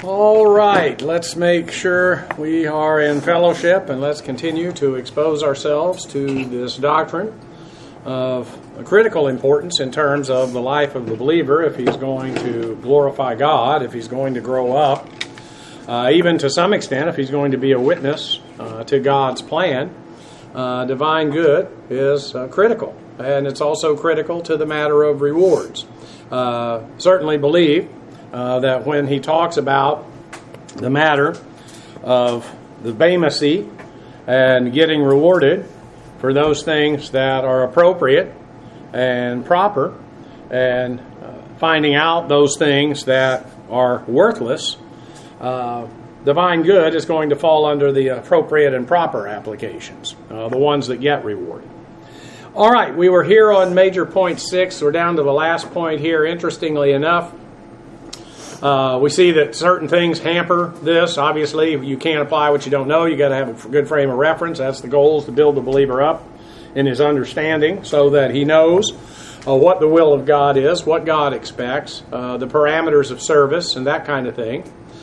All right, let's make sure we are in fellowship, and let's continue to expose ourselves to this doctrine of critical importance in terms of the life of the believer if he's going to glorify God, if he's going to grow up, even to some extent if he's going to be a witness to God's plan. Divine good is critical, and it's also critical to the matter of rewards. Certainly believe that when he talks about the matter of the Bema seat and getting rewarded for those things that are appropriate and proper, and finding out those things that are worthless, divine good is going to fall under the appropriate and proper applications, the ones that get rewarded. All right, we were here on major point 6. We're down to the last point here. Interestingly enough, we see that certain things hamper this. Obviously, you can't apply what you don't know. You've got to have a good frame of reference. That's the goal, is to build the believer up in his understanding so that he knows what the will of God is, what God expects, the parameters of service, and that kind of thing.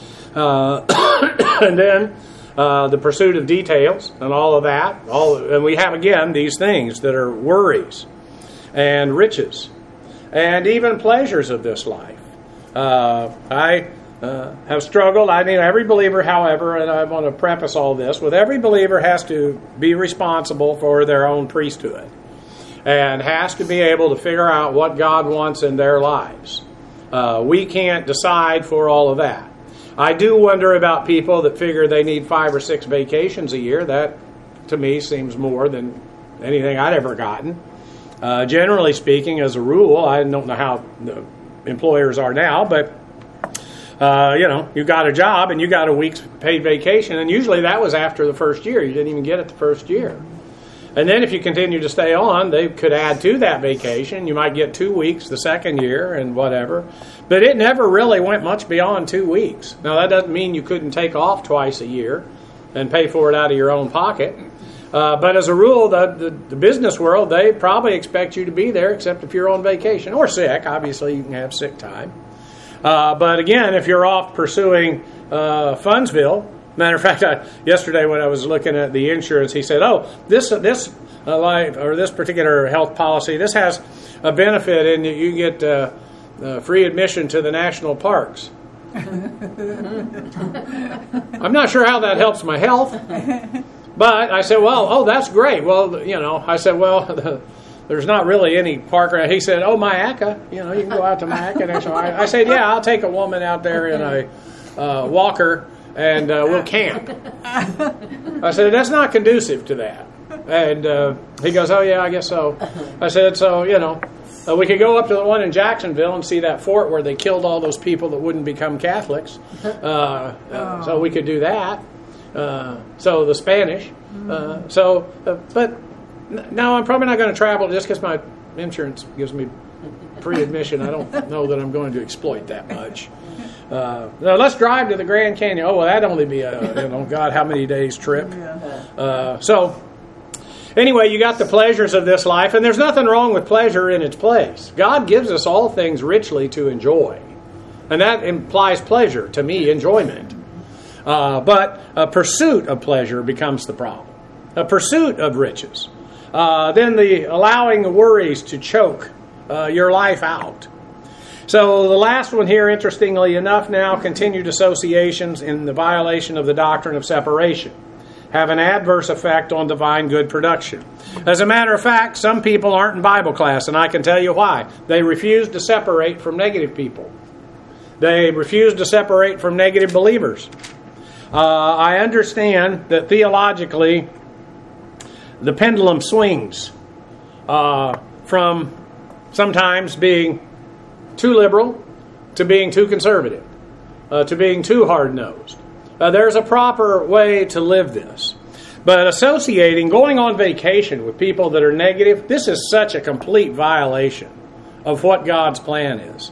And then the pursuit of details and all of that. And we have, again, these things that are worries and riches and even pleasures of this life. I have struggled. I mean, every believer, however, and I want to preface all this with, every believer has to be responsible for their own priesthood and has to be able to figure out what God wants in their lives. We can't decide for all of that. I do wonder about people that figure they need 5 or 6 vacations a year. That, to me, seems more than anything I'd ever gotten. Generally speaking, as a rule, I don't know how the employers are now, but you got a job and you got a week's paid vacation, and usually that was after the first year. You didn't even get it the first year. And then if you continue to stay on, they could add to that vacation. You might get 2 weeks the second year and whatever. But it never really went much beyond 2 weeks. Now, that doesn't mean you couldn't take off twice a year and pay for it out of your own pocket. But as a rule, the business world, they probably expect you to be there, except if you're on vacation or sick. Obviously, you can have sick time. But again, if you're off pursuing Fundsville, matter of fact, yesterday when I was looking at the insurance, he said, "Oh, this life or this particular health policy, this has a benefit in that you get free admission to the national parks." I'm not sure how that helps my health. But I said, well, that's great. Well, I said, well, there's not really any park around. He said, Myakka, you can go out to Myakka. And so I said, yeah, I'll take a woman out there in a walker and we'll camp. I said, that's not conducive to that. And he goes, oh, yeah, I guess so. I said, so, we could go up to the one in Jacksonville and see that fort where they killed all those people that wouldn't become Catholics. So we could do that. So the Spanish. But no, I'm probably not going to travel just because my insurance gives me free admission. I don't know that I'm going to exploit that much. Now let's drive to the Grand Canyon. Oh, well, that'd only be God, how many days trip. So anyway, you got the pleasures of this life, and there's nothing wrong with pleasure in its place. God gives us all things richly to enjoy, and that implies pleasure to me, enjoyment. But a pursuit of pleasure becomes the problem. A pursuit of riches. Then the allowing the worries to choke your life out. So the last one here, interestingly enough now, continued associations in the violation of the doctrine of separation have an adverse effect on divine good production. As a matter of fact, some people aren't in Bible class, and I can tell you why. They refuse to separate from negative people. They refuse to separate from negative believers. I understand that theologically the pendulum swings from sometimes being too liberal to being too conservative, to being too hard-nosed. There's a proper way to live this. But associating, going on vacation with people that are negative, this is such a complete violation of what God's plan is.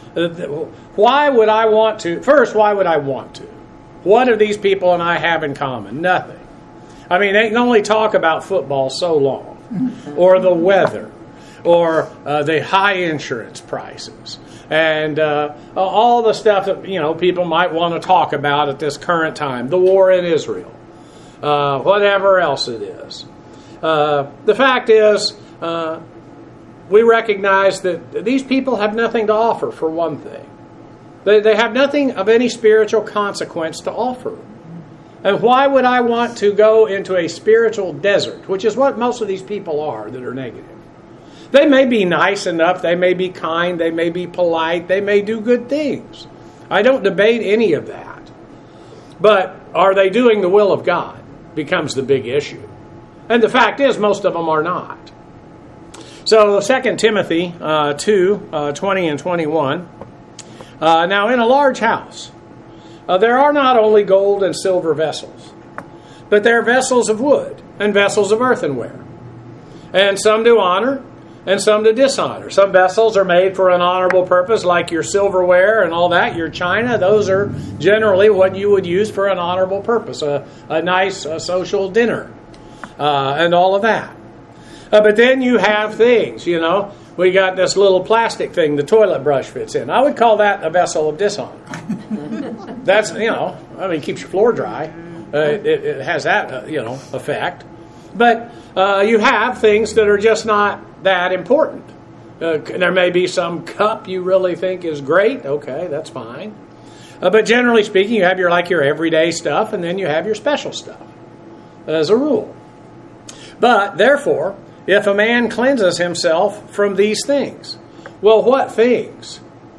Why would I want to? First, why would I want to? What do these people and I have in common? Nothing. I mean, they can only talk about football so long, or the weather, or the high insurance prices, and all the stuff that people might want to talk about at this current time, the war in Israel, whatever else it is. The fact is, we recognize that these people have nothing to offer, for one thing. They have nothing of any spiritual consequence to offer. And why would I want to go into a spiritual desert, which is what most of these people are that are negative? They may be nice enough, they may be kind, they may be polite, they may do good things. I don't debate any of that. But are they doing the will of God becomes the big issue. And the fact is, most of them are not. So 2 Timothy 2, 20 and 21. Now in a large house, there are not only gold and silver vessels, but there are vessels of wood and vessels of earthenware. And some do honor, and some to dishonor. Some vessels are made for an honorable purpose, like your silverware and all that, your china. Those are generally what you would use for an honorable purpose, a nice social dinner, and all of that. But then you have things, we got this little plastic thing the toilet brush fits in. I would call that a vessel of dishonor. That's, it keeps your floor dry. It has that, effect. But you have things that are just not that important. There may be some cup you really think is great. Okay, that's fine. But generally speaking, you have your everyday stuff, and then you have your special stuff, as a rule. But, therefore, if a man cleanses himself from these things, well, what things?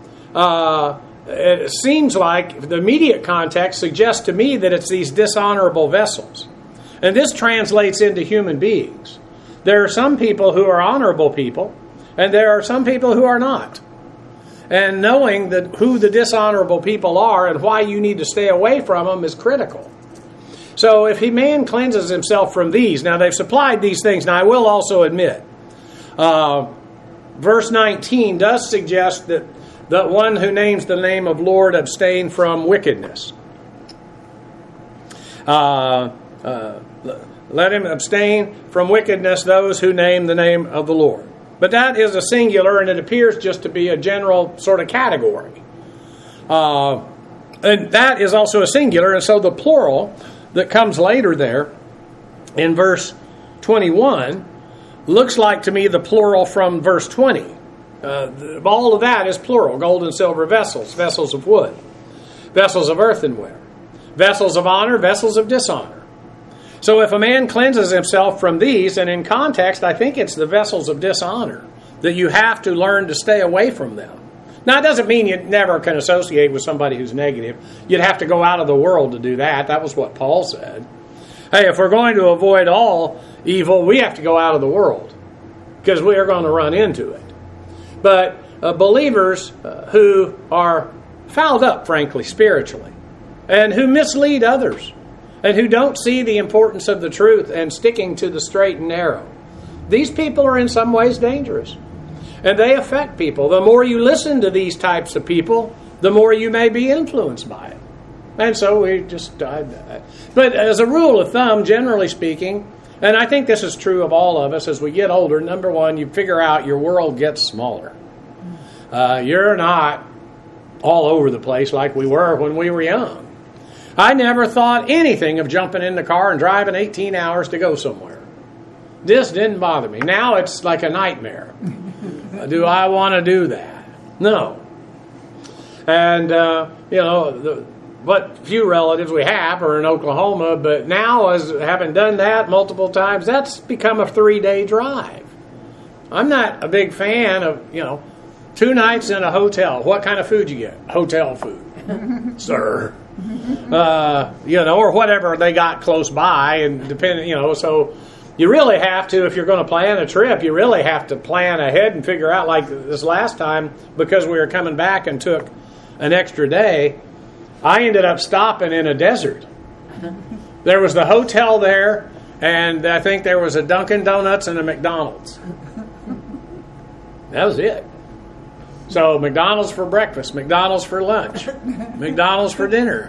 It seems like the immediate context suggests to me that it's these dishonorable vessels. And this translates into human beings. There are some people who are honorable people, and there are some people who are not. And knowing who the dishonorable people are and why you need to stay away from them is critical. So if a man cleanses himself from these, now they've supplied these things. Now I will also admit, verse 19 does suggest that the one who names the name of Lord abstain from wickedness. Let him abstain from wickedness, those who name the name of the Lord. But that is a singular, and it appears just to be a general sort of category. And that is also a singular, and so the plural that comes later there in verse 21 looks like to me the plural from verse 20. All of that is plural. Gold and silver vessels, vessels of wood, vessels of earthenware, vessels of honor, vessels of dishonor. So if a man cleanses himself from these, and in context, I think it's the vessels of dishonor, that you have to learn to stay away from them. Now, it doesn't mean you never can associate with somebody who's negative. You'd have to go out of the world to do that. That was what Paul said. Hey, if we're going to avoid all evil, we have to go out of the world, because we are going to run into it. But believers who are fouled up, frankly, spiritually, and who mislead others, and who don't see the importance of the truth and sticking to the straight and narrow, these people are in some ways dangerous. And they affect people. The more you listen to these types of people, the more you may be influenced by it. And so we just died that. But as a rule of thumb, generally speaking, and I think this is true of all of us as we get older, number one, you figure out your world gets smaller. You're not all over the place like we were when we were young. I never thought anything of jumping in the car and driving 18 hours to go somewhere. This didn't bother me. Now it's like a nightmare. Do I want to do that? No. And, what few relatives we have are in Oklahoma, but now, as having done that multiple times, that's become a 3-day drive. I'm not a big fan of, 2 nights in a hotel. What kind of food you get? Hotel food, sir. Or whatever they got close by, and depending, so you really have to, if you're going to plan a trip, you really have to plan ahead and figure out, like this last time, because we were coming back and took an extra day, I ended up stopping in a desert. There was the hotel there, and I think there was a Dunkin' Donuts and a McDonald's. That was it. So McDonald's for breakfast, McDonald's for lunch, McDonald's for dinner.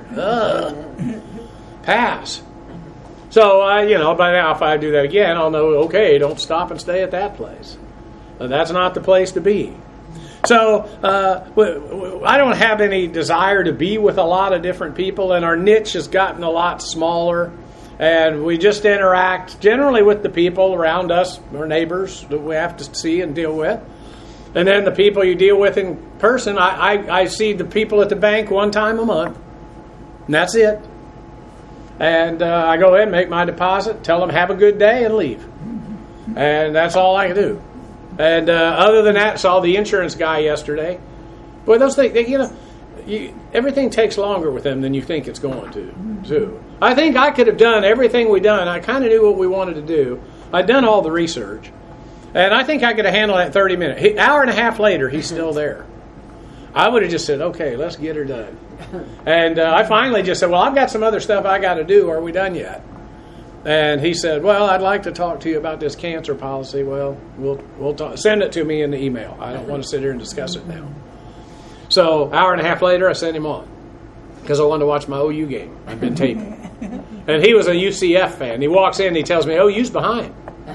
Pass. So, by now if I do that again, I'll know, okay, don't stop and stay at that place. That's not the place to be. So I don't have any desire to be with a lot of different people, and our niche has gotten a lot smaller. And we just interact generally with the people around us, our neighbors that we have to see and deal with. And then the people you deal with in person, I see the people at the bank one time a month. And that's it. And I go in, make my deposit, tell them have a good day, and leave. And that's all I can do. And other than that, saw the insurance guy yesterday. Boy, those things, everything takes longer with them than you think it's going to. I think I could have done everything we done. I kind of knew what we wanted to do. I'd done all the research. And I think I could have handled that in 30 minutes. An hour and a half later, he's still there. I would have just said, okay, let's get her done. And I finally just said, well, I've got some other stuff I got to do. Are we done yet? And he said, well, I'd like to talk to you about this cancer policy. Well, we'll talk. Send it to me in the email. I don't want to sit here and discuss it now. So, hour and a half later, I sent him on because I wanted to watch my OU game. I've been taping. And he was a UCF fan. He walks in and he tells me, OU's behind.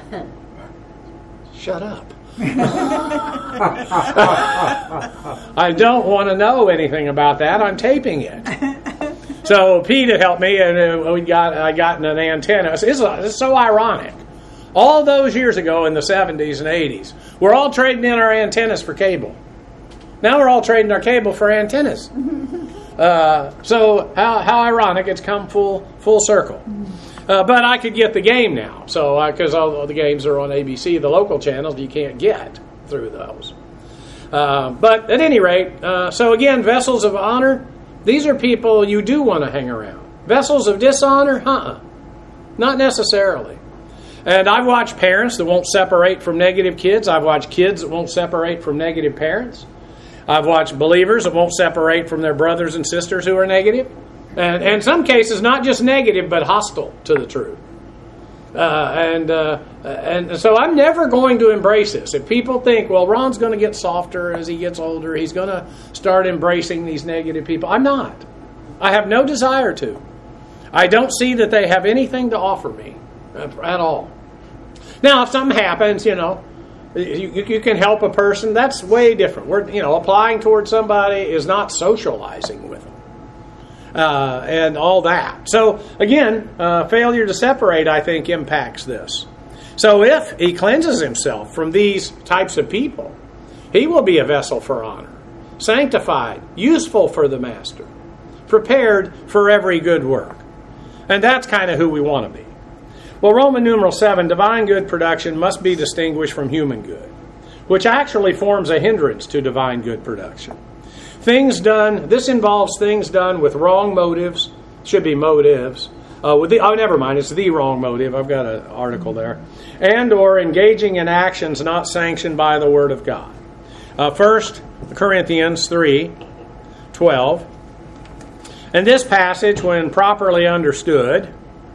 Shut up. I don't want to know anything about that. I'm taping it. So Pete had helped me, and I got an antenna. It's so ironic. All those years ago in the 70s and 80s, we're all trading in our antennas for cable. Now we're all trading our cable for antennas. So how ironic, it's come full circle. But I could get the game now, so because all the games are on ABC, the local channels you can't get through those. But at any rate, so again, vessels of honor, these are people you do want to hang around. Vessels of dishonor, not necessarily. And I've watched parents that won't separate from negative kids. I've watched kids that won't separate from negative parents. I've watched believers that won't separate from their brothers and sisters who are negative. And in some cases, not just negative, but hostile to the truth. And so I'm never going to embrace this. If people think, well, Ron's going to get softer as he gets older, he's going to start embracing these negative people. I'm not. I have no desire to. I don't see that they have anything to offer me at all. Now, if something happens, you can help a person. That's way different. Applying towards somebody is not socializing with them. And all that. So, again, failure to separate, I think, impacts this. So if he cleanses himself from these types of people, he will be a vessel for honor, sanctified, useful for the master, prepared for every good work. And that's kind of who we want to be. Well, Roman numeral 7, divine good production must be distinguished from human good, which actually forms a hindrance to divine good production. This involves things done with wrong motives, should be motives. Never mind, it's the wrong motive. I've got an article there. And or engaging in actions not sanctioned by the Word of God. 1 Corinthians 3:12. And this passage, when properly understood,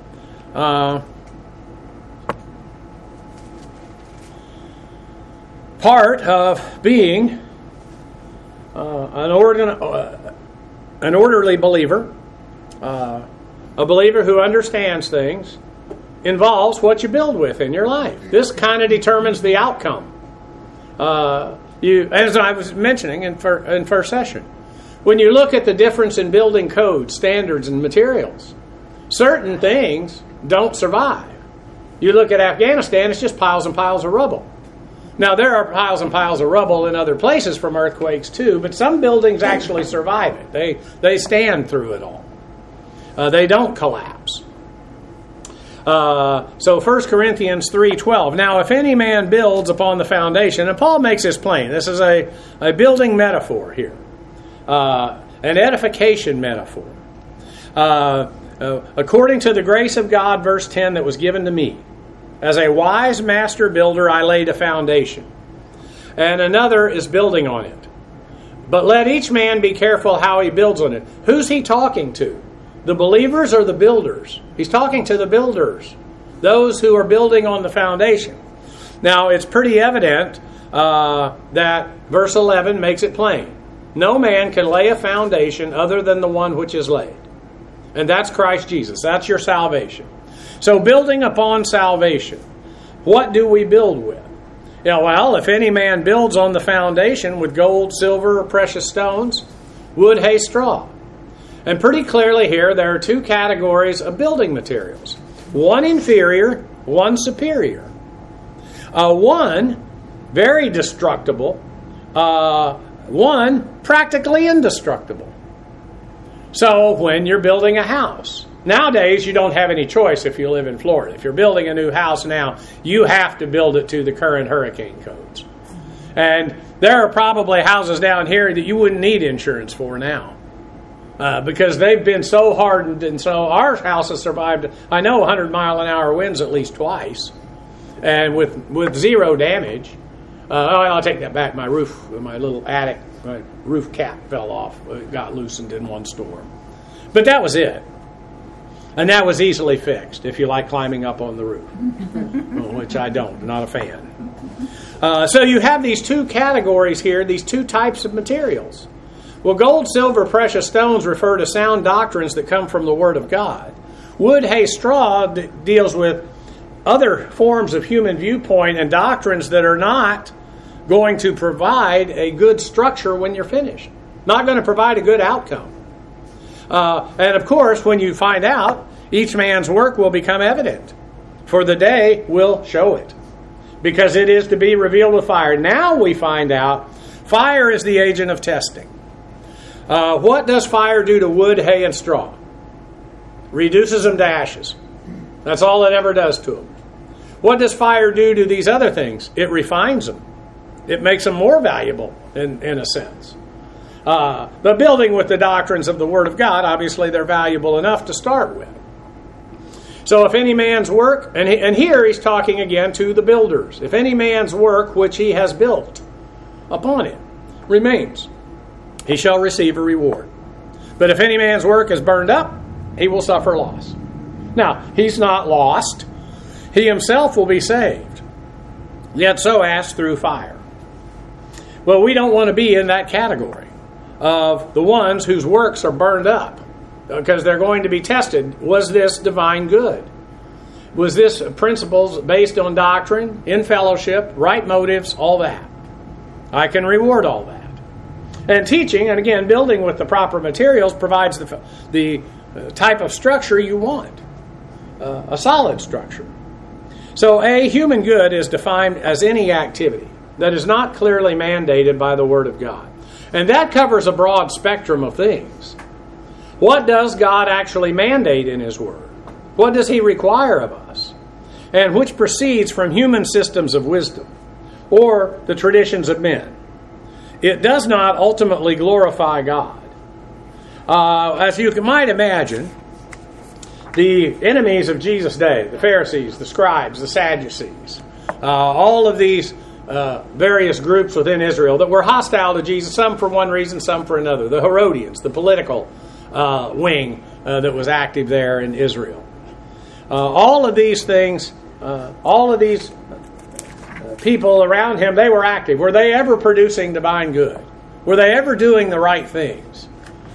part of being an orderly believer, a believer who understands things, involves what you build with in your life. This kind of determines the outcome. As I was mentioning in first session, when you look at the difference in building codes, standards, and materials, certain things don't survive. You look at Afghanistan, it's just piles and piles of rubble. Now, there are piles and piles of rubble in other places from earthquakes, too, but some buildings actually survive it. They stand through it all. They don't collapse. So 1 Corinthians 3:12. Now, if any man builds upon the foundation, and Paul makes this plain. This is a building metaphor here. An edification metaphor. According to the grace of God, verse 10, that was given to me. As a wise master builder, I laid a foundation, and another is building on it. But let each man be careful how he builds on it. Who's he talking to? The believers or the builders? He's talking to the builders, those who are building on the foundation. Now, it's pretty evident that verse 11 makes it plain. No man can lay a foundation other than the one which is laid. And that's Christ Jesus. That's your salvation. So building upon salvation, what do we build with? Yeah, well, if any man builds on the foundation with gold, silver, or precious stones, wood, hay, straw. And pretty clearly here, there are two categories of building materials. One inferior, one superior. One, very destructible. One, practically indestructible. So when you're building a house, nowadays you don't have any choice if you live in Florida. If you're building a new house now, you have to build it to the current hurricane codes. And there are probably houses down here that you wouldn't need insurance for now. Because they've been so hardened, and so our house has survived, I know, 100-mile-an-hour winds at least twice, and with zero damage. I'll take that back. My roof, my little attic, my roof cap fell off. It got loosened in one storm. But that was it. And that was easily fixed if you like climbing up on the roof, which I don't. I'm not a fan. So you have these two categories here, these two types of materials. Well, gold, silver, precious stones refer to sound doctrines that come from the Word of God. Wood, hay, straw deals with other forms of human viewpoint and doctrines that are not going to provide a good structure when you're finished. Not going to provide a good outcome. And of course, when you find out, each man's work will become evident. For the day will show it. Because it is to be revealed with fire. Now we find out fire is the agent of testing. What does fire do to wood, hay, and straw? Reduces them to ashes. That's all it ever does to them. What does fire do to these other things? It refines them. It makes them more valuable, in a sense. But building with the doctrines of the Word of God, obviously they're valuable enough to start with. So if any man's work, and here he's talking again to the builders, if any man's work which he has built upon it remains, he shall receive a reward. But if any man's work is burned up, he will suffer loss. Now, he's not lost. He himself will be saved, yet so as through fire. Well, we don't want to be in that category of the ones whose works are burned up, because they're going to be tested. Was this divine good? Was this principles based on doctrine, in fellowship, right motives, all that? I can reward all that. And teaching, and again, building with the proper materials provides the type of structure you want, a solid structure. So a human good is defined as any activity that is not clearly mandated by the Word of God. And that covers a broad spectrum of things. What does God actually mandate in His Word? What does He require of us? And which proceeds from human systems of wisdom or the traditions of men. It does not ultimately glorify God. As you might imagine, the enemies of Jesus' day, the Pharisees, the scribes, the Sadducees, all of these various groups within Israel that were hostile to Jesus, some for one reason, some for another. The Herodians, the political wing that was active there in Israel. All of these things, all of these people around him, they were active. Were they ever producing divine good? Were they ever doing the right things?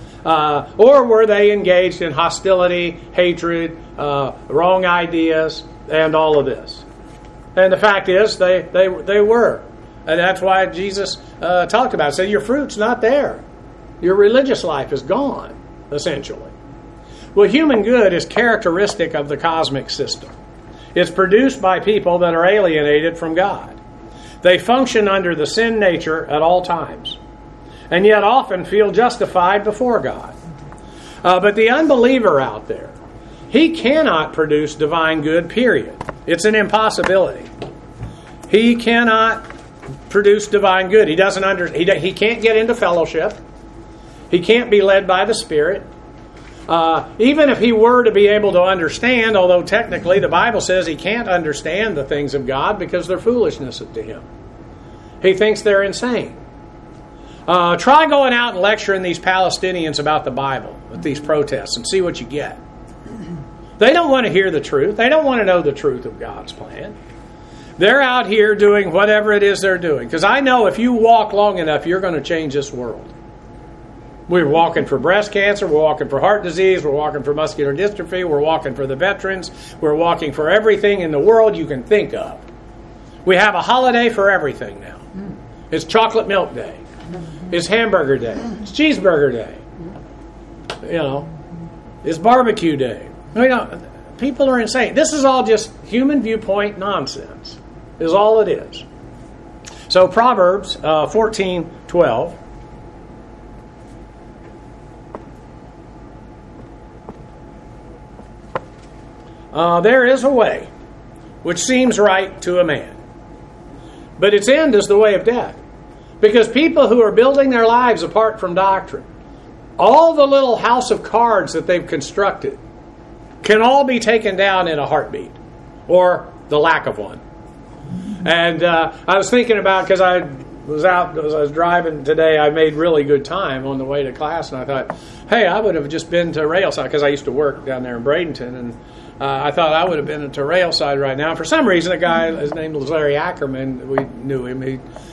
Or were they engaged in hostility, hatred, wrong ideas, and all of this? And the fact is, they were. And that's why Jesus talked about it. Said, your fruit's not there. Your religious life is gone, essentially. Well, human good is characteristic of the cosmic system. It's produced by people that are alienated from God. They function under the sin nature at all times, and yet often feel justified before God. But the unbeliever out there, he cannot produce divine good, period. It's an impossibility. He cannot produce divine good. He he can't get into fellowship. He can't be led by the Spirit. Even if he were to be able to understand, although technically the Bible says he can't understand the things of God because they're foolishness to him. He thinks they're insane. Try going out and lecturing these Palestinians about the Bible at these protests and see what you get. They don't want to hear the truth. They don't want to know the truth of God's plan. They're out here doing whatever it is they're doing. Because I know if you walk long enough, you're going to change this world. We're walking for breast cancer. We're walking for heart disease. We're walking for muscular dystrophy. We're walking for the veterans. We're walking for everything in the world you can think of. We have a holiday for everything now. It's chocolate milk day. It's hamburger day. It's cheeseburger day. You know, it's barbecue day. People are insane. This is all just human viewpoint nonsense, is all it is. So Proverbs 14:12. There is a way which seems right to a man, but its end is the way of death. Because people who are building their lives apart from doctrine, all the little house of cards that they've constructed, can all be taken down in a heartbeat, or the lack of one. And I was thinking about, because I was driving today, I made really good time on the way to class, and I thought, hey, I would have just been to Railside, because I used to work down there in Bradenton, and I thought I would have been to Railside right now. For some reason, a guy, his name was Larry Ackerman, we knew him.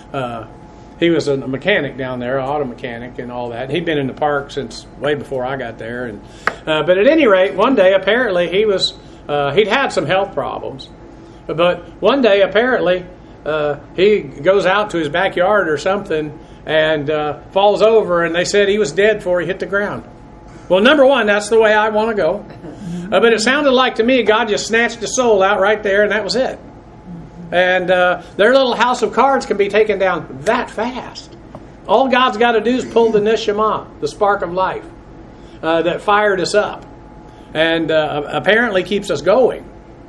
He was a mechanic down there, an auto mechanic and all that. He'd been in the park since way before I got there. But at any rate, one day apparently he'd had some health problems. But one day apparently he goes out to his backyard or something and falls over, and they said he was dead before he hit the ground. Well, number one, that's the way I want to go. But it sounded like to me God just snatched his soul out right there, and that was it. And their little house of cards can be taken down that fast. All God's got to do is pull the neshama, the spark of life, that fired us up, and apparently keeps us going.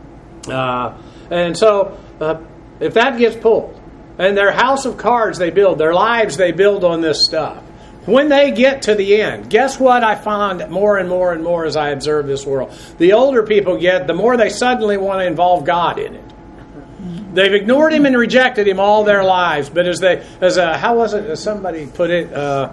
And so, if that gets pulled, and their house of cards they build, their lives they build on this stuff, when they get to the end, guess what I find more and more and more as I observe this world? The older people get, the more they suddenly want to involve God in it. They've ignored him and rejected him all their lives. But how was it? As somebody put it,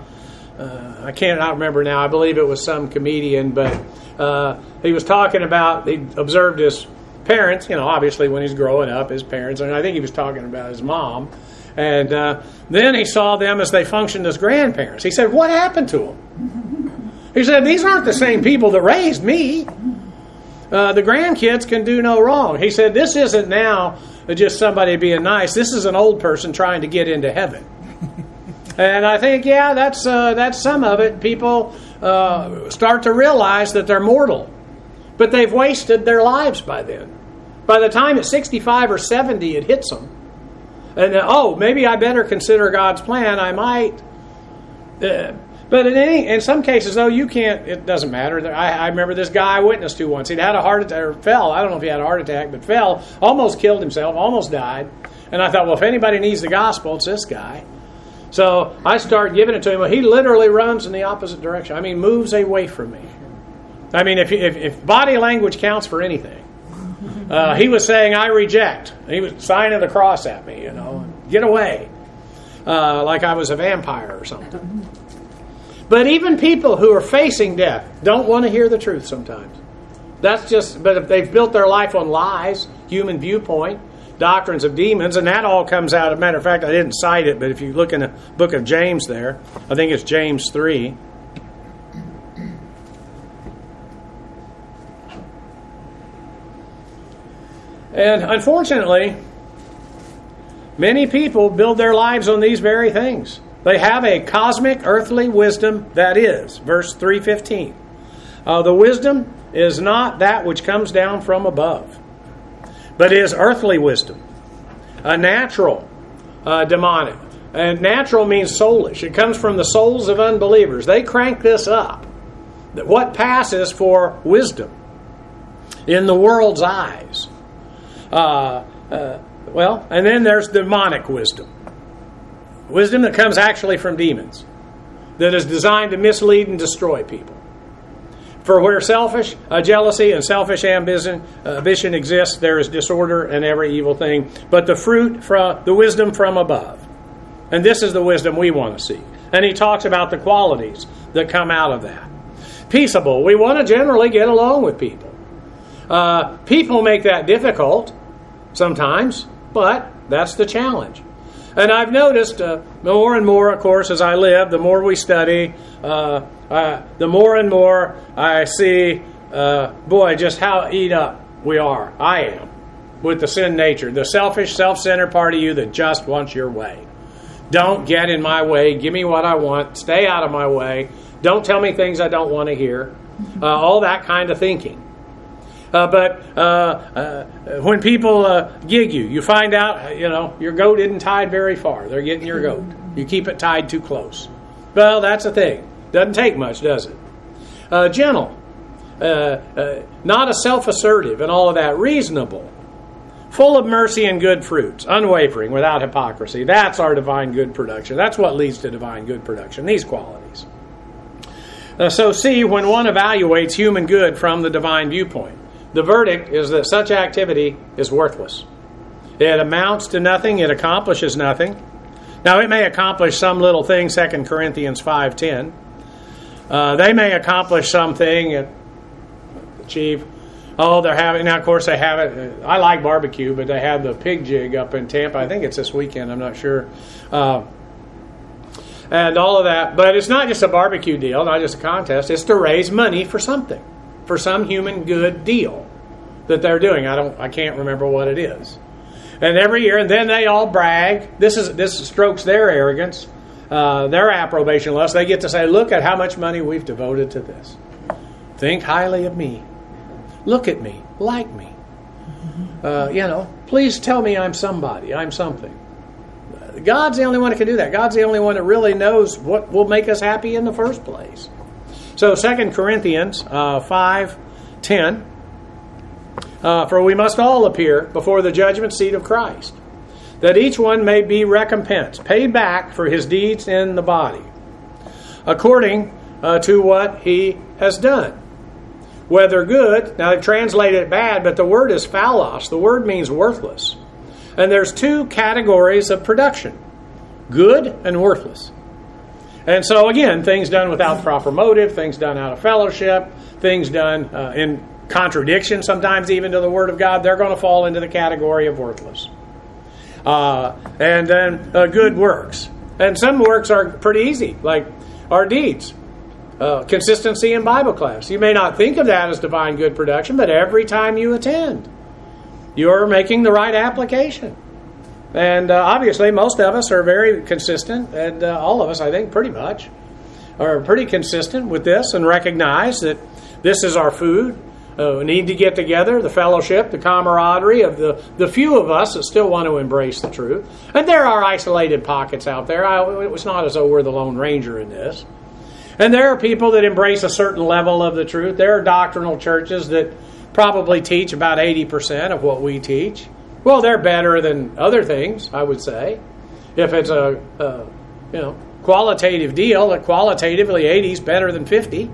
I cannot remember now. I believe it was some comedian, but he was talking about, he observed his parents, obviously when he's growing up, his parents, and I think he was talking about his mom. And then he saw them as they functioned as grandparents. He said, what happened to them? He said, these aren't the same people that raised me. The grandkids can do no wrong. He said, this isn't now just somebody being nice. This is an old person trying to get into heaven. And I think, that's some of it. People start to realize that they're mortal. But they've wasted their lives by then. By the time it's 65 or 70, it hits them. And, maybe I better consider God's plan. I might. But in some cases, though, you can't. It doesn't matter. I remember this guy I witnessed to once. He'd had a heart attack, or fell. I don't know if he had a heart attack, but fell, almost killed himself, almost died. And I thought, well, if anybody needs the gospel, it's this guy. So I start giving it to him. Well, he literally runs in the opposite direction. I mean, moves away from me. I mean, if body language counts for anything, he was saying, I reject. He was signing the cross at me, get away. Like I was a vampire or something. But even people who are facing death don't want to hear the truth sometimes. But if they've built their life on lies, human viewpoint, doctrines of demons, and that all comes out. As a matter of fact, I didn't cite it, but if you look in the book of James there, I think it's James 3. And unfortunately, many people build their lives on these very things. They have a cosmic earthly wisdom that is, verse 3:15. The wisdom is not that which comes down from above, but is earthly wisdom, a natural, demonic. And natural means soulish. It comes from the souls of unbelievers. They crank this up. What passes for wisdom in the world's eyes? And then there's demonic wisdom. Wisdom that comes actually from demons, that is designed to mislead and destroy people. For where selfish jealousy and selfish ambition exists, there is disorder and every evil thing. But the fruit from the wisdom from above, and this is the wisdom we want to see. And he talks about the qualities that come out of that. Peaceable. We want to generally get along with people. People make that difficult sometimes, but that's the challenge. And I've noticed more and more, of course, as I live, the more we study, the more and more I see, just how eat up we are. I am. with the sin nature, the selfish, self-centered part of you that just wants your way. Don't get in my way. Give me what I want. Stay out of my way. Don't tell me things I don't want to hear. All that kind of thinking. But when people gig you, you find out, your goat isn't tied very far. They're getting your goat. You keep it tied too close. Well, that's the thing. Doesn't take much, does it? Gentle. Not a self-assertive and all of that. Reasonable. Full of mercy and good fruits. Unwavering, without hypocrisy. That's our divine good production. That's what leads to divine good production. These qualities. So see, when one evaluates human good from the divine viewpoint, the verdict is that such activity is worthless. It amounts to nothing. It accomplishes nothing. Now, it may accomplish some little thing, 2 Corinthians 5:10. They may accomplish something, achieve. Oh, they're having, now of course they have it. I like barbecue, but they have the pig jig up in Tampa. I think it's this weekend, I'm not sure. And all of that. But it's not just a barbecue deal, not just a contest. It's to raise money for something, for some human good deal that they're doing. I can't remember what it is. And every year, and then they all brag. This strokes their arrogance, their approbation lust. They get to say, look at how much money we've devoted to this. Think highly of me. Look at me. Like me. Please tell me I'm somebody. I'm something. God's the only one that can do that. God's the only one that really knows what will make us happy in the first place. So 2 Corinthians 5:10, for we must all appear before the judgment seat of Christ, that each one may be recompensed, paid back for his deeds in the body, according to what he has done. Whether good, now they translated it bad, but the word is phallos. The word means worthless. And there's two categories of production, good and worthless. And so again, things done without proper motive, things done out of fellowship, things done in contradiction sometimes even to the Word of God, they're going to fall into the category of worthless. And then good works. And some works are pretty easy, like our deeds. Consistency in Bible class. You may not think of that as divine good production, but every time you attend, you're making the right application. And obviously, most of us are very consistent, and all of us, I think, pretty much, are pretty consistent with this and recognize that this is our food. We need to get together, the fellowship, the camaraderie of the few of us that still want to embrace the truth. And there are isolated pockets out there. It was not as though we're the Lone Ranger in this. And there are people that embrace a certain level of the truth. There are doctrinal churches that probably teach about 80% of what we teach. Well, they're better than other things, I would say. If it's a qualitative deal, that qualitatively 80 is better than 50.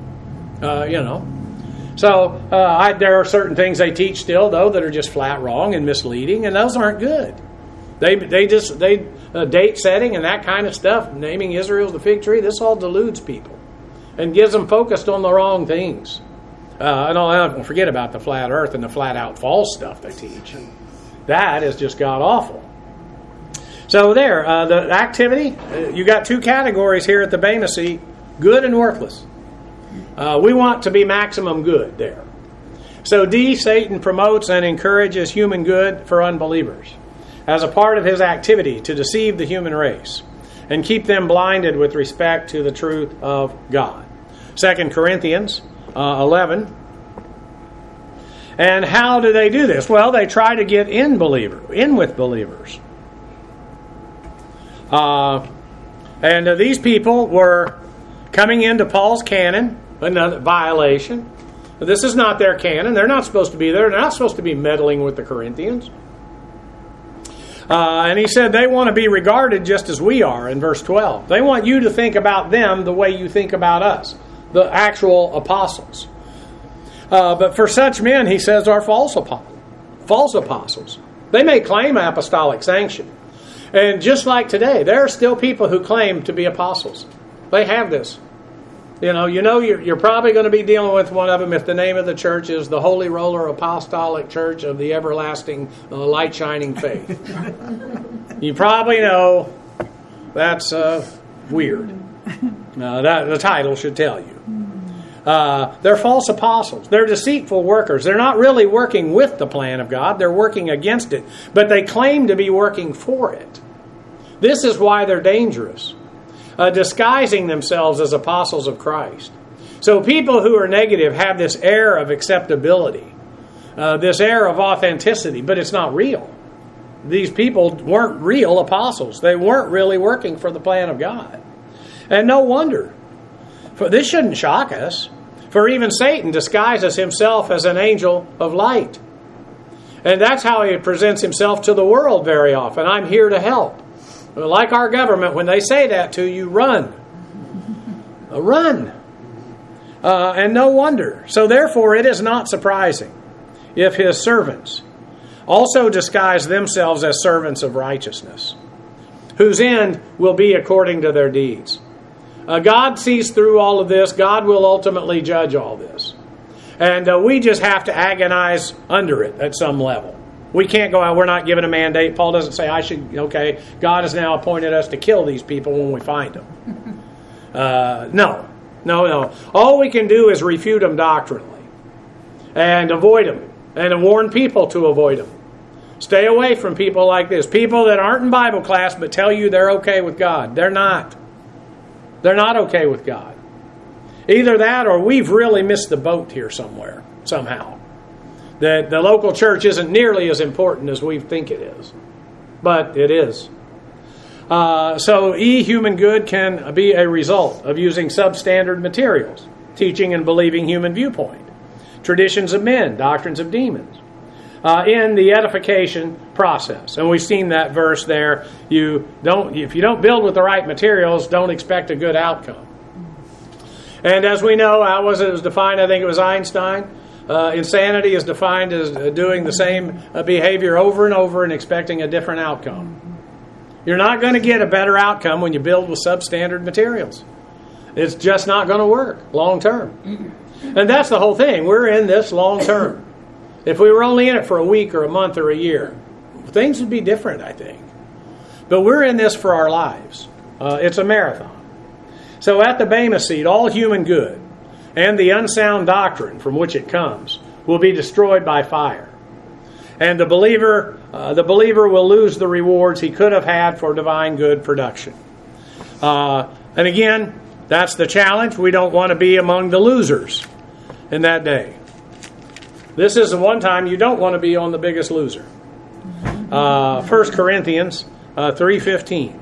So there are certain things they teach still, though, that are just flat wrong and misleading, and those aren't good. They date setting and that kind of stuff, naming Israel's the fig tree. This all deludes people and gives them focused on the wrong things. And don't forget about the flat earth and the flat out false stuff they teach. That is just god awful. So there, the activity, you got two categories here at the Bema seat, good and worthless. We want to be maximum good there. So D, Satan promotes and encourages human good for unbelievers as a part of his activity to deceive the human race and keep them blinded with respect to the truth of God. 2 Corinthians 11. And how do they do this? Well, they try to get in with believers. And these people were coming into Paul's canon, another violation. This is not their canon. They're not supposed to be there. They're not supposed to be meddling with the Corinthians. And he said they want to be regarded just as we are in verse 12. They want you to think about them the way you think about us, the actual apostles. But for such men, he says, are false apostles. They may claim apostolic sanction. And just like today, there are still people who claim to be apostles. They have this. You're probably going to be dealing with one of them if the name of the church is the Holy Roller Apostolic Church of the Everlasting Light Shining Faith. You probably know that's weird. The title should tell you. They're false apostles. They're deceitful workers. They're not really working with the plan of God. They're working against it. But they claim to be working for it. This is why they're dangerous. Disguising themselves as apostles of Christ. So people who are negative have this air of acceptability. This air of authenticity. But it's not real. These people weren't real apostles. They weren't really working for the plan of God. And no wonder. For this shouldn't shock us. For even Satan disguises himself as an angel of light. And that's how he presents himself to the world very often. I'm here to help. Like our government, when they say that to you, run. Run. And no wonder. So therefore, it is not surprising if his servants also disguise themselves as servants of righteousness, whose end will be according to their deeds. God sees through all of this. God will ultimately judge all this. And we just have to agonize under it at some level. We can't go out. We're not given a mandate. Paul doesn't say, God has now appointed us to kill these people when we find them. No. All we can do is refute them doctrinally and avoid them and warn people to avoid them. Stay away from people like this. People that aren't in Bible class but tell you they're okay with God. They're not. They're not okay with God. Either that or we've really missed the boat here somewhere, somehow. That the local church isn't nearly as important as we think it is. But it is. So human good can be a result of using substandard materials, teaching and believing human viewpoint, traditions of men, doctrines of demons, in the edification process. And we've seen that verse there. If you don't build with the right materials, don't expect a good outcome. And as we know, how was it was defined? I think it was Einstein. Insanity is defined as doing the same behavior over and over and expecting a different outcome. You're not going to get a better outcome when you build with substandard materials. It's just not going to work long term. And that's the whole thing. We're in this long term. If we were only in it for a week or a month or a year, things would be different, I think. But we're in this for our lives. It's a marathon. So at the Bema seat, all human good and the unsound doctrine from which it comes will be destroyed by fire. And the believer will lose the rewards he could have had for divine good production. And again, that's the challenge. We don't want to be among the losers in that day. This is the one time you don't want to be on the biggest loser. 1 Corinthians 3:15.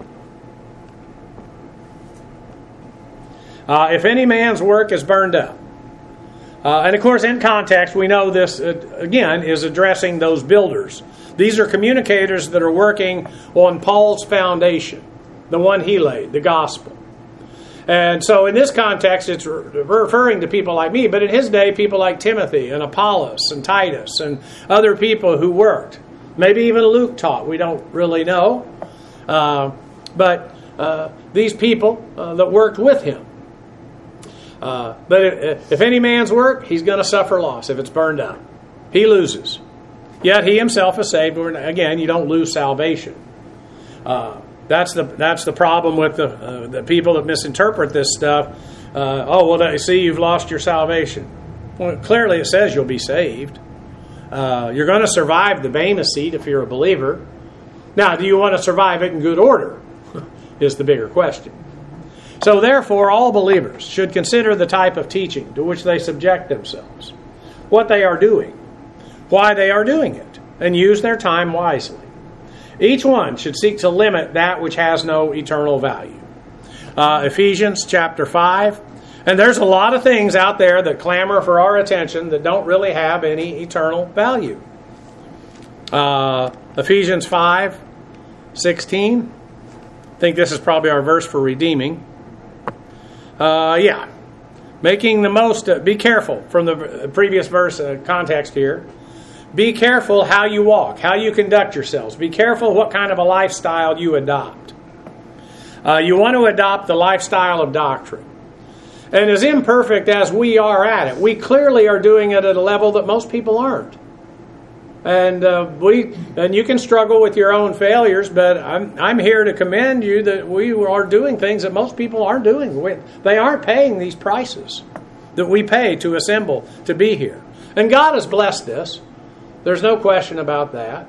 If any man's work is burned up. And of course, in context, we know this, again, is addressing those builders. These are communicators that are working on Paul's foundation, the one he laid, the gospel. And so in this context, it's referring to people like me, but in his day, people like Timothy and Apollos and Titus and other people who worked. Maybe even Luke taught. We don't really know. But these people that worked with him. But if any man's work, he's going to suffer loss if it's burned up. He loses. Yet he himself is saved. Again, you don't lose salvation. That's the problem with the people that misinterpret this stuff. See, you've lost your salvation. Well, clearly it says you'll be saved. You're going to survive the Bema seat if you're a believer. Now, do you want to survive it in good order? Is the bigger question. So therefore, all believers should consider the type of teaching to which they subject themselves, what they are doing, why they are doing it, and use their time wisely. Each one should seek to limit that which has no eternal value. Ephesians chapter 5. And there's a lot of things out there that clamor for our attention that don't really have any eternal value. Ephesians 5:16. I think this is probably our verse for redeeming. Making the most, be careful from the previous verse context here. Be careful how you walk, how you conduct yourselves. Be careful what kind of a lifestyle you adopt. You want to adopt the lifestyle of doctrine. And as imperfect as we are at it, we clearly are doing it at a level that most people aren't. And you can struggle with your own failures, but I'm here to commend you that we are doing things that most people aren't doing. They aren't paying these prices that we pay to assemble to be here. And God has blessed this. There's no question about that.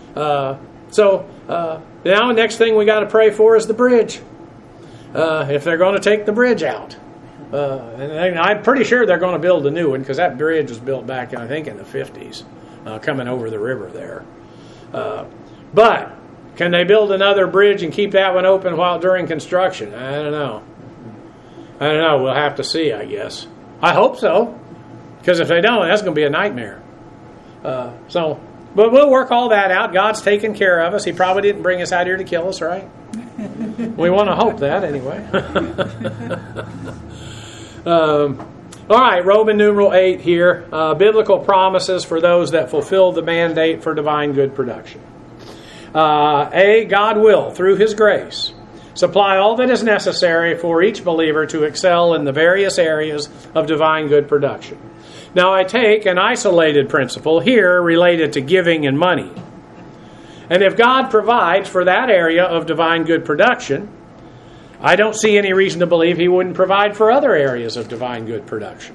Now the next thing we got to pray for is the bridge. If they're going to take the bridge out. And I'm pretty sure they're going to build a new one, because that bridge was built back, I think, in the 50s, coming over the river there. But can they build another bridge and keep that one open while during construction? I don't know. We'll have to see, I guess. I hope so, because if they don't, that's going to be a nightmare. But we'll work all that out. God's taken care of us. He probably didn't bring us out here to kill us, right? We want to hope that anyway. All right, Roman numeral 8 here. Biblical promises for those that fulfill the mandate for divine good production. God will, through His grace, supply all that is necessary for each believer to excel in the various areas of divine good production. Now, I take an isolated principle here related to giving and money. And if God provides for that area of divine good production, I don't see any reason to believe He wouldn't provide for other areas of divine good production.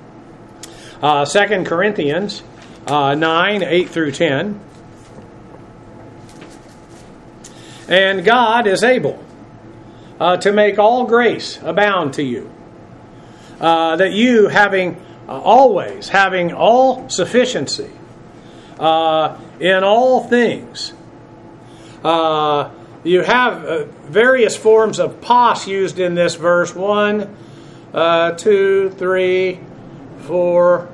2 Corinthians 9, 8 through 10. And God is able to make all grace abound to you, that you always having all sufficiency in all things. You have various forms of pos used in this verse. 1, 2, 3, 4,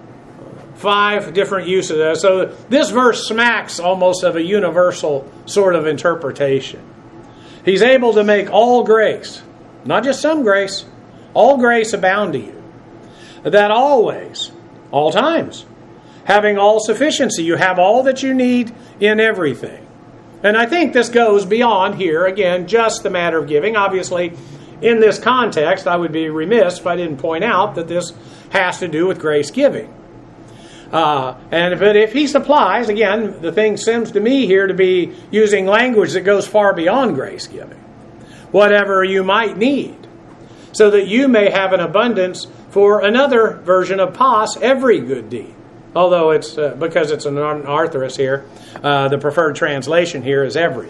5 different uses. So this verse smacks almost of a universal sort of interpretation. He's able to make all grace, not just some grace, all grace abound to you. That always, all times, having all sufficiency, you have all that you need in everything. And I think this goes beyond here, again, just the matter of giving. Obviously, in this context, I would be remiss if I didn't point out that this has to do with grace giving. But if He supplies, again, the thing seems to me here to be using language that goes far beyond grace giving. Whatever you might need, so that you may have an abundance for another version of pos, every good deed. Although it's because it's an arthrus here, the preferred translation here is every.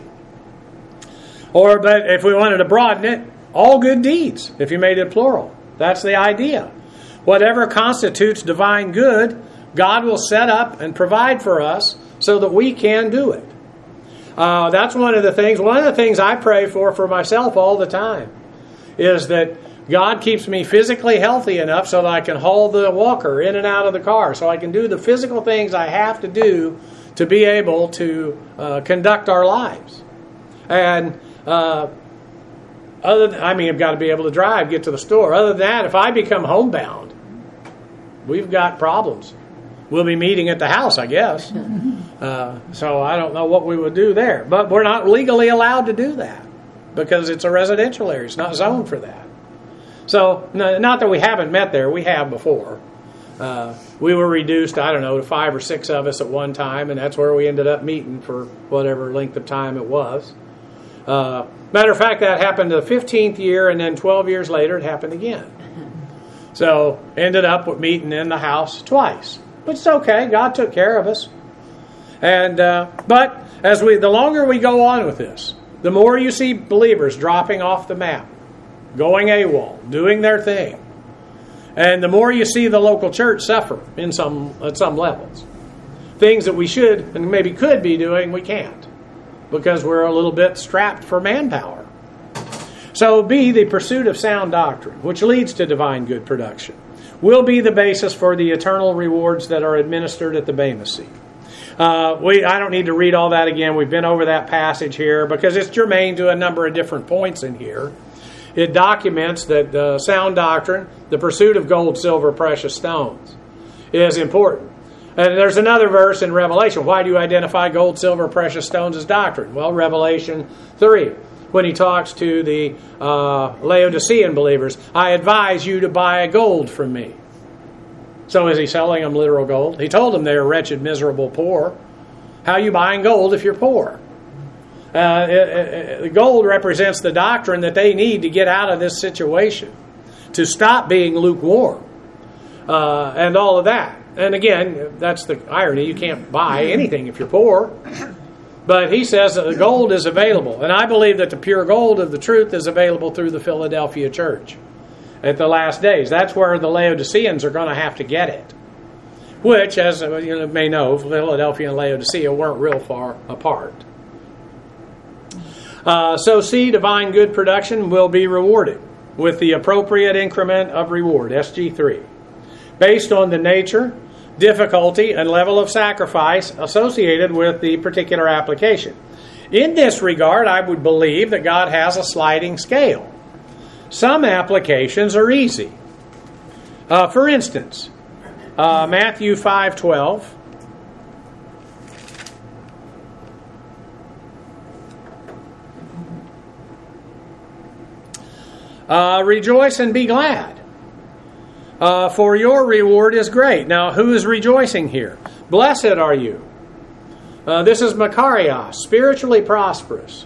But if we wanted to broaden it, all good deeds, if you made it plural. That's the idea. Whatever constitutes divine good, God will set up and provide for us so that we can do it. That's one of the things. One of the things I pray for myself all the time is that God keeps me physically healthy enough so that I can haul the walker in and out of the car, so I can do the physical things I have to do to be able to conduct our lives. And I've got to be able to drive, get to the store. Other than that, if I become homebound, we've got problems. We'll be meeting at the house, I guess. So I don't know what we would do there. But we're not legally allowed to do that because it's a residential area. It's not zoned for that. So, not that we haven't met there. We have before. We were reduced, to 5 or 6 of us at one time, and that's where we ended up meeting for whatever length of time it was. Matter of fact, that happened the 15th year, and then 12 years later it happened again. So, ended up with meeting in the house twice. But it's okay. God took care of us. And but the longer we go on with this, the more you see believers dropping off the map, going AWOL, doing their thing. And the more you see the local church suffer at some levels. Things that we should and maybe could be doing, we can't. Because we're a little bit strapped for manpower. So B, the pursuit of sound doctrine, which leads to divine good production, will be the basis for the eternal rewards that are administered at the Bema seat. I don't need to read all that again. We've been over that passage here because it's germane to a number of different points in here. It documents that sound doctrine, the pursuit of gold, silver, precious stones, is important. And there's another verse in Revelation. Why do you identify gold, silver, precious stones as doctrine? Well, Revelation 3, when he talks to the Laodicean believers, I advise you to buy gold from me. So is he selling them literal gold? He told them they were wretched, miserable, poor. How are you buying gold if you're poor? The gold represents the doctrine that they need to get out of this situation, to stop being lukewarm. and all of that. And again, that's the irony. You can't buy anything if you're poor. But he says that the gold is available. And I believe that the pure gold of the truth is available through the Philadelphia church at the last days. That's where the Laodiceans are going to have to get it. Which, as you may know, Philadelphia and Laodicea weren't real far apart. So see, divine good production will be rewarded with the appropriate increment of reward, SG3, based on the nature, difficulty, and level of sacrifice associated with the particular application. In this regard, I would believe that God has a sliding scale. Some applications are easy. For instance, Matthew 5:12. Rejoice and be glad, for your reward is great. Now, who is rejoicing here? Blessed are you. This is Makarios, spiritually prosperous,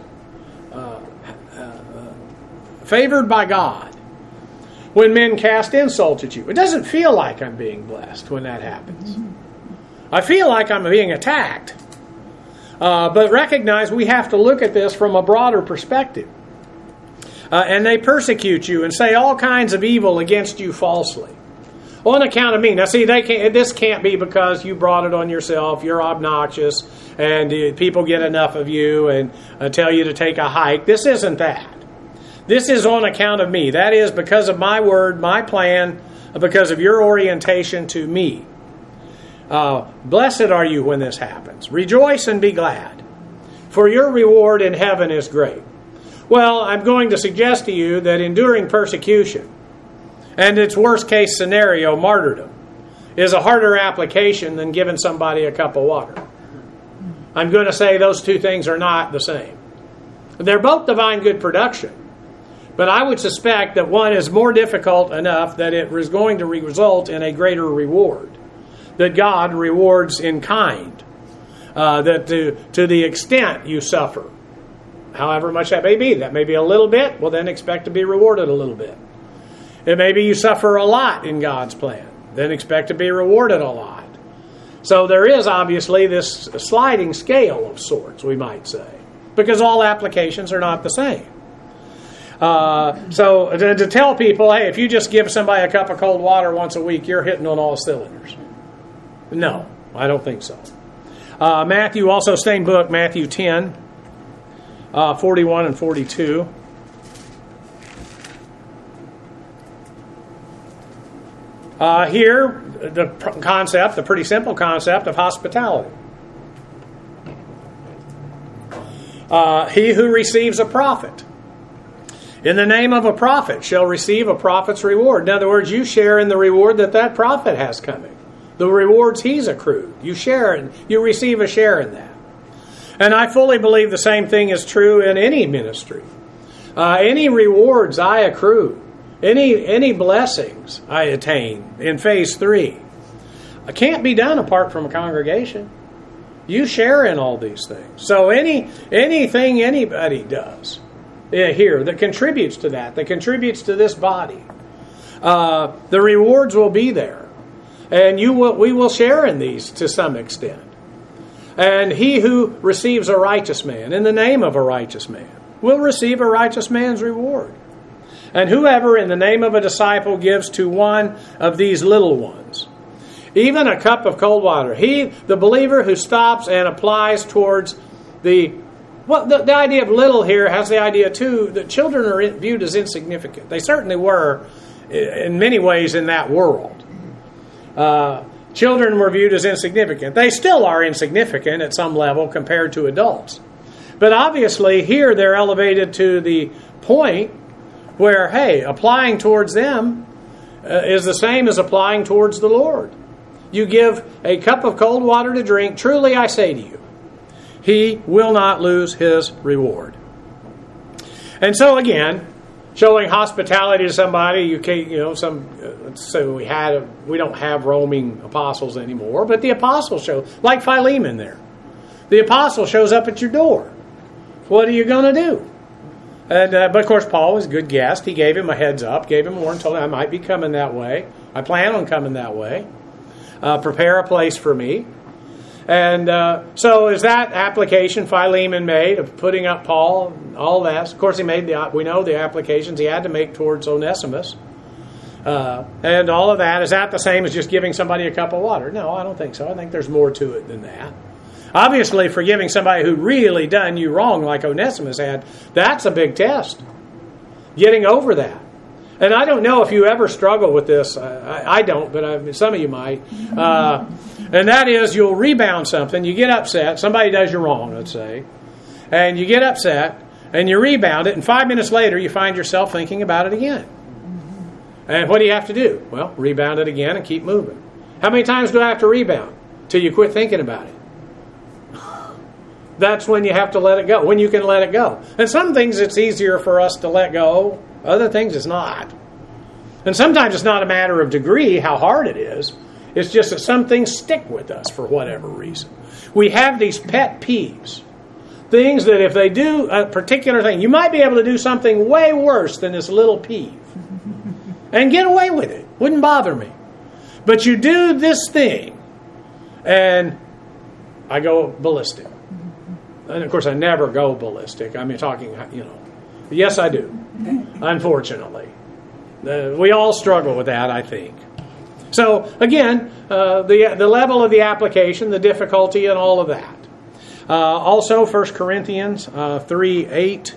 favored by God. When men cast insult at you, it doesn't feel like I'm being blessed when that happens. I feel like I'm being attacked. But recognize we have to look at this from a broader perspective. And they persecute you and say all kinds of evil against you falsely, on account of me. Now, see, this can't be because you brought it on yourself. You're obnoxious, and people get enough of you and tell you to take a hike. This isn't that. This is on account of me. That is because of my word, my plan, because of your orientation to me. Blessed are you when this happens. Rejoice and be glad, for your reward in heaven is great. Well, I'm going to suggest to you that enduring persecution and its worst case scenario, martyrdom, is a harder application than giving somebody a cup of water. I'm going to say those two things are not the same. They're both divine good production. But I would suspect that one is more difficult enough that it is going to result in a greater reward. That God rewards in kind. That to the extent you suffer, however much that may be a little bit, well then expect to be rewarded a little bit. It may be you suffer a lot in God's plan, then expect to be rewarded a lot. So there is obviously this sliding scale of sorts, we might say, because all applications are not the same. So to tell people, hey, if you just give somebody a cup of cold water once a week, you're hitting on all cylinders. No, I don't think so. Matthew, also same book, Matthew 10, 41 and 42. Here, the pretty simple concept of hospitality. He who receives a prophet in the name of a prophet shall receive a prophet's reward. In other words, you share in the reward that prophet has coming. The rewards he's accrued. You share and you receive a share in that. And I fully believe the same thing is true in any ministry. Any rewards I accrue, any blessings I attain in phase 3, can't be done apart from a congregation. You share in all these things. So anything anybody does here that contributes to that contributes to this body, the rewards will be there, and we will share in these to some extent. And he who receives a righteous man in the name of a righteous man will receive a righteous man's reward. And whoever in the name of a disciple gives to one of these little ones even a cup of cold water, the believer who stops and applies towards the idea of little here has the idea too that children are viewed as insignificant. They certainly were in many ways in that world. Children were viewed as insignificant. They still are insignificant at some level compared to adults. But obviously here they're elevated to the point where, hey, applying towards them is the same as applying towards the Lord. You give a cup of cold water to drink, truly I say to you, he will not lose his reward. And so again, showing hospitality to somebody, you can't, so we don't have roaming apostles anymore, but the apostle like Philemon there. The apostle shows up at your door. What are you going to do? And but of course, Paul was a good guest. He gave him a heads up, gave him a warning, told him I might be coming that way. I plan on coming that way. Prepare a place for me. And so is that application Philemon made of putting up Paul, all that. Of course, we know the applications he had to make towards Onesimus. And all of that, is that the same as just giving somebody a cup of water? No, I don't think so. I think there's more to it than that. Obviously, forgiving somebody who really done you wrong, like Onesimus had, that's a big test. Getting over that. And I don't know if you ever struggle with this. I don't, but some of you might. And that is, you'll rebound something. You get upset. Somebody does you wrong, let's say. And you get upset, and you rebound it, and 5 minutes later, you find yourself thinking about it again. And what do you have to do? Well, rebound it again and keep moving. How many times do I have to rebound? Till you quit thinking about it. That's when you have to let it go, when you can let it go. And some things it's easier for us to let go. Other things it's not. And sometimes it's not a matter of degree, how hard it is. It's just that some things stick with us for whatever reason. We have these pet peeves. Things that if they do a particular thing, you might be able to do something way worse than this little peeve. And get away with it. Wouldn't bother me. But you do this thing, and I go ballistic. And of course, I never go ballistic. I mean, talking, Yes, I do. Unfortunately. We all struggle with that, I think. So, again, the level of the application, the difficulty, and all of that. Also, 1 Corinthians 3:8.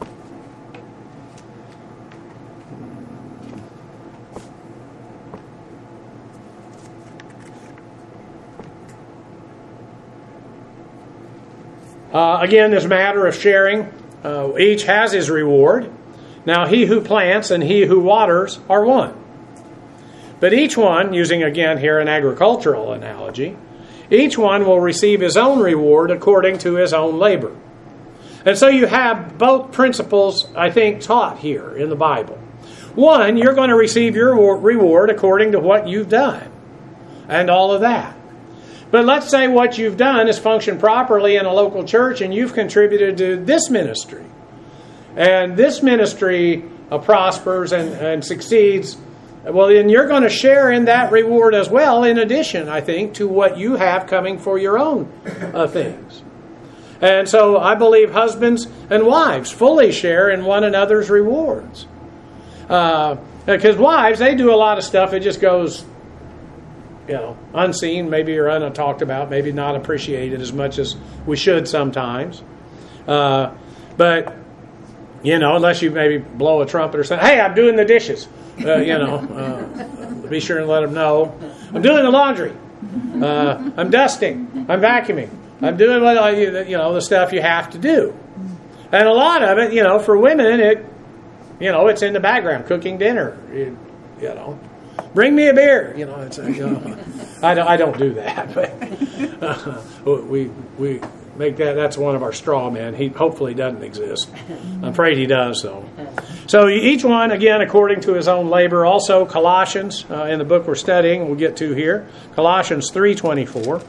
Again, this matter of sharing, each has his reward. Now, he who plants and he who waters are one. But each one, using again here an agricultural analogy, each one will receive his own reward according to his own labor. And so you have both principles, I think, taught here in the Bible. One, you're going to receive your reward according to what you've done and all of that. But let's say what you've done is function properly in a local church and you've contributed to this ministry. And this ministry prospers and succeeds. Well, then you're going to share in that reward as well, in addition, I think, to what you have coming for your own things. And so I believe husbands and wives fully share in one another's rewards. Because wives, they do a lot of stuff. It just goes, unseen, maybe or untalked about, maybe not appreciated as much as we should sometimes. But, unless you maybe blow a trumpet or something. Hey, I'm doing the dishes. Be sure and let them know. I'm doing the laundry. I'm dusting. I'm vacuuming. I'm doing the stuff you have to do. And a lot of it, for women, it's in the background, cooking dinner. Bring me a beer. I don't do that. But we make that. That's one of our straw men. He hopefully doesn't exist. I'm afraid he does, though. So each one, again, according to his own labor. Also, Colossians, in the book we're studying, we'll get to here. Colossians 3:24.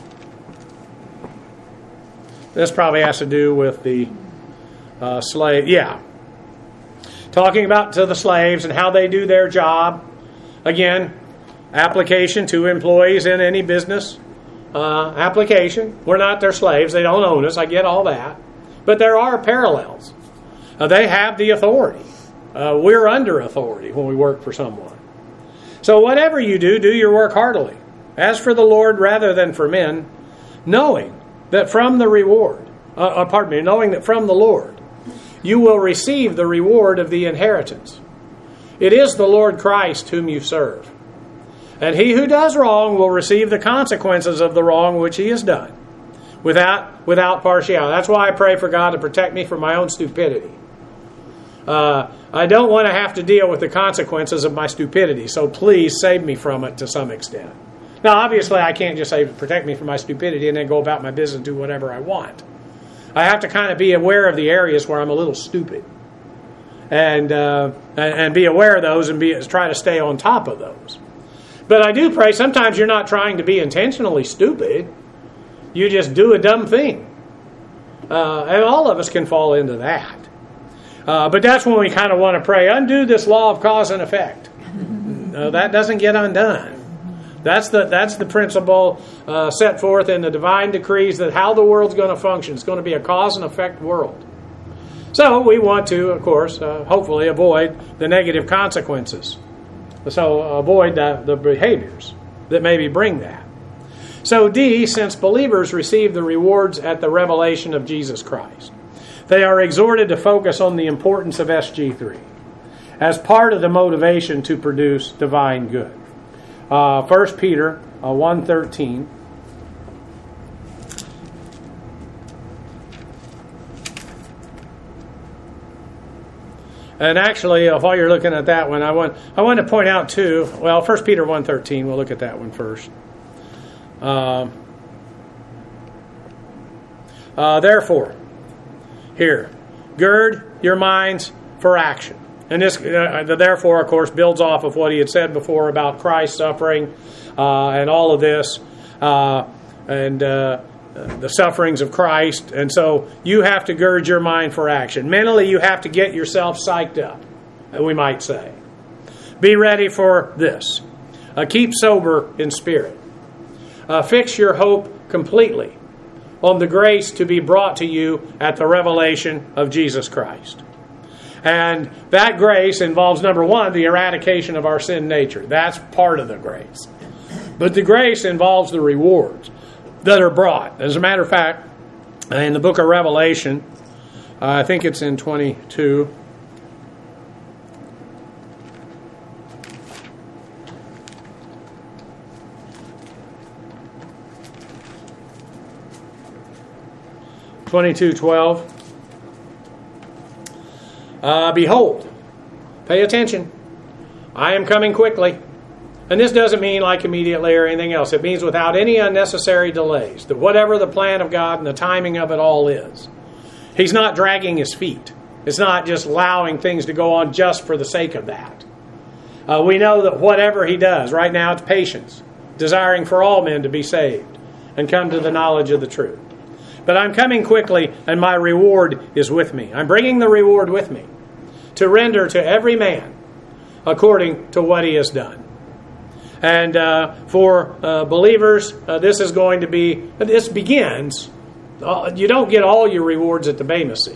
This probably has to do with the slave. Yeah. Talking about to the slaves and how they do their job. Again, application to employees in any business. Application. We're not their slaves. They don't own us. I get all that. But there are parallels. They have the authority. We're under authority when we work for someone. So whatever you do, do your work heartily, as for the Lord rather than for men, knowing that from the knowing that from the Lord you will receive the reward of the inheritance. It is the Lord Christ whom you serve. And he who does wrong will receive the consequences of the wrong which he has done, without partiality. That's why I pray for God to protect me from my own stupidity. I don't want to have to deal with the consequences of my stupidity, so please save me from it to some extent. Now, obviously, I can't just say protect me from my stupidity and then go about my business and do whatever I want. I have to kind of be aware of the areas where I'm a little stupid, and be aware of those and try to stay on top of those. But I do pray sometimes you're not trying to be intentionally stupid. You just do a dumb thing. And all of us can fall into that. But that's when we kind of want to pray, undo this law of cause and effect. That doesn't get undone. That's the principle set forth in the divine decrees that how the world's going to function. It's going to be a cause and effect world. So we want to, of course, hopefully avoid the negative consequences. So avoid the behaviors that maybe bring that. So D, since believers receive the rewards at the revelation of Jesus Christ, they are exhorted to focus on the importance of SG3 as part of the motivation to produce divine good. 1 Peter 1:13. And actually, while you're looking at that one, I want to point out too. Well, 1 Peter 1:13. We'll look at that one first. Therefore, here, gird your minds for action. And this, therefore, of course, builds off of what he had said before about Christ's suffering and all of this, and the sufferings of Christ. And so you have to gird your mind for action. Mentally, you have to get yourself psyched up, we might say. Be ready for this. Keep sober in spirit. Fix your hope completely on the grace to be brought to you at the revelation of Jesus Christ. And that grace involves, number one, the eradication of our sin nature. That's part of the grace. But the grace involves the rewards that are brought. As a matter of fact, in the book of Revelation, I think it's in 22. Behold, pay attention, I am coming quickly. And this doesn't mean like immediately or anything else. It means without any unnecessary delays. That whatever the plan of God and the timing of it all is, He's not dragging His feet. It's not just allowing things to go on just for the sake of that. We know that whatever He does, right now it's patience, desiring for all men to be saved and come to the knowledge of the truth. But I'm coming quickly, and my reward is with me. I'm bringing the reward with me to render to every man according to what he has done. And for believers, this begins. You don't get all your rewards at the Bema seat.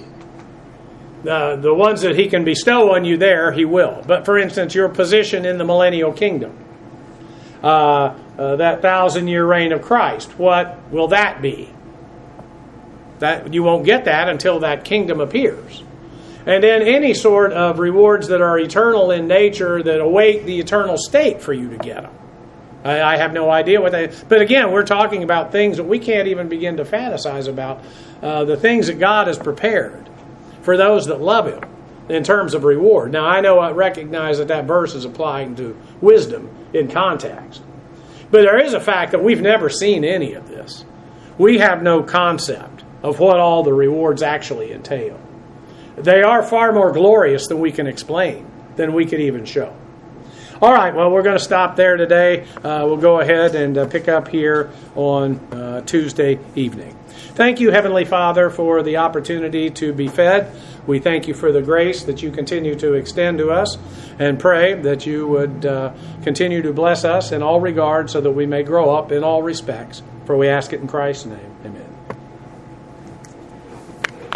The ones that He can bestow on you there, He will. But for instance, your position in the millennial kingdom, that 1,000-year reign of Christ, what will that be? That you won't get that until that kingdom appears. And then any sort of rewards that are eternal in nature that await the eternal state for you to get them. I have no idea what they... But again, we're talking about things that we can't even begin to fantasize about. The things that God has prepared for those that love Him in terms of reward. Now, I recognize that verse is applying to wisdom in context. But there is a fact that we've never seen any of this. We have no concept of what all the rewards actually entail. They are far more glorious than we can explain, than we could even show. All right, well, we're going to stop there today. We'll go ahead and pick up here on Tuesday evening. Thank you, Heavenly Father, for the opportunity to be fed. We thank you for the grace that you continue to extend to us, and pray that you would continue to bless us in all regards so that we may grow up in all respects. For we ask it in Christ's name.